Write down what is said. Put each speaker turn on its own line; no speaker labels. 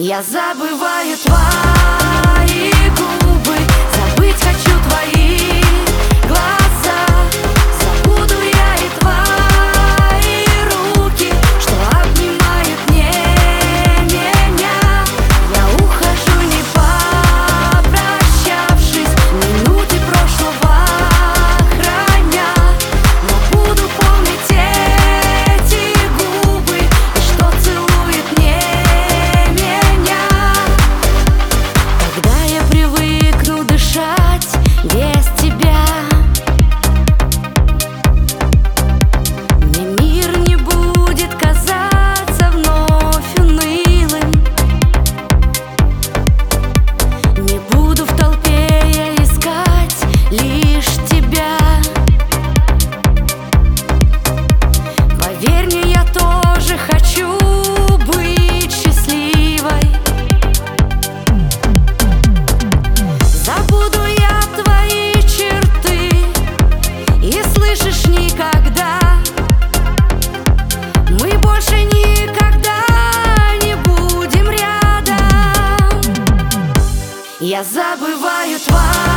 Я забываю твои губы, забыть хочу твои глаза. Забуду я и твои руки, что обнимают меня. Я ухожу, не попрощавшись, минуты прошлого храня. Но буду помнить эти губы и что целует мне меня. Когда я привыкну дышать без тебя, мне мир не будет казаться вновь унылым. Не буду в толпе я искать лишь тебя. Поверь мне, я тоже хочу быть счастливой. Забуду я твои черты, и слышишь, никогда мы больше никогда не будем рядом. Я забываю твои